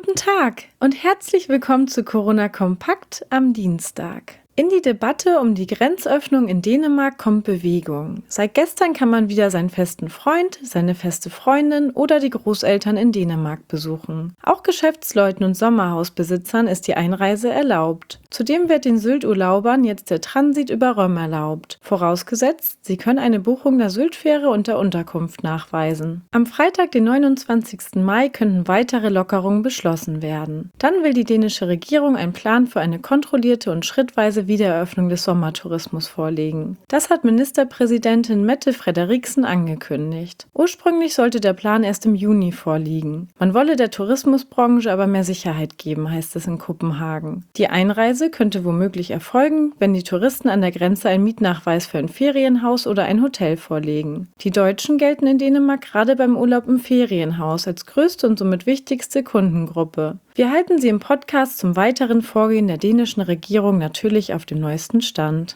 Guten Tag und herzlich willkommen zu Corona Kompakt am Dienstag. In die Debatte um die Grenzöffnung in Dänemark kommt Bewegung. Seit gestern kann man wieder seinen festen Freund, seine feste Freundin oder die Großeltern in Dänemark besuchen. Auch Geschäftsleuten und Sommerhausbesitzern ist die Einreise erlaubt. Zudem wird den Sylt-Urlaubern jetzt der Transit über Röm erlaubt. Vorausgesetzt, sie können eine Buchung der Syltfähre und der Unterkunft nachweisen. Am Freitag, den 29. Mai, könnten weitere Lockerungen beschlossen werden. Dann will die dänische Regierung einen Plan für eine kontrollierte und schrittweise Wiedereröffnung des Sommertourismus vorlegen. Das hat Ministerpräsidentin Mette Frederiksen angekündigt. Ursprünglich sollte der Plan erst im Juni vorliegen. Man wolle der Tourismusbranche aber mehr Sicherheit geben, heißt es in Kopenhagen. Die Einreise könnte womöglich erfolgen, wenn die Touristen an der Grenze einen Mietnachweis für ein Ferienhaus oder ein Hotel vorlegen. Die Deutschen gelten in Dänemark gerade beim Urlaub im Ferienhaus als größte und somit wichtigste Kundengruppe. Wir halten Sie im Podcast zum weiteren Vorgehen der dänischen Regierung natürlich auf dem neuesten Stand.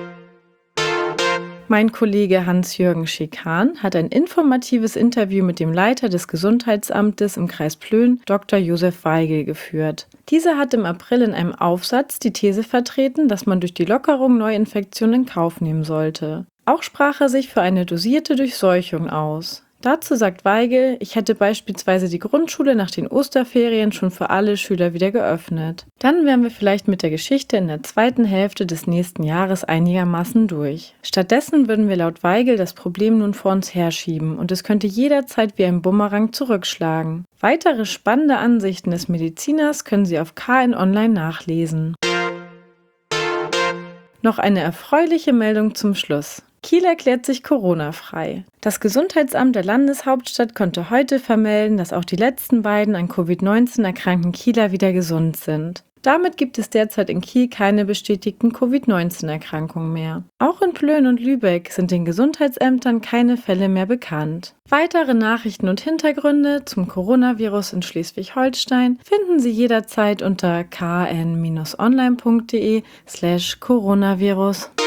Mein Kollege Hans-Jürgen Schikan hat ein informatives Interview mit dem Leiter des Gesundheitsamtes im Kreis Plön, Dr. Josef Weigel, geführt. Dieser hat im April in einem Aufsatz die These vertreten, dass man durch die Lockerung Neuinfektionen in Kauf nehmen sollte. Auch sprach er sich für eine dosierte Durchseuchung aus. Dazu sagt Weigel, ich hätte beispielsweise die Grundschule nach den Osterferien schon für alle Schüler wieder geöffnet. Dann wären wir vielleicht mit der Geschichte in der zweiten Hälfte des nächsten Jahres einigermaßen durch. Stattdessen würden wir laut Weigel das Problem nun vor uns herschieben und es könnte jederzeit wie ein Bumerang zurückschlagen. Weitere spannende Ansichten des Mediziners können Sie auf KN Online nachlesen. Noch eine erfreuliche Meldung zum Schluss. Kiel erklärt sich Corona-frei. Das Gesundheitsamt der Landeshauptstadt konnte heute vermelden, dass auch die letzten beiden an Covid-19 erkrankten Kieler wieder gesund sind. Damit gibt es derzeit in Kiel keine bestätigten Covid-19-Erkrankungen mehr. Auch in Plön und Lübeck sind den Gesundheitsämtern keine Fälle mehr bekannt. Weitere Nachrichten und Hintergründe zum Coronavirus in Schleswig-Holstein finden Sie jederzeit unter kn-online.de/Coronavirus.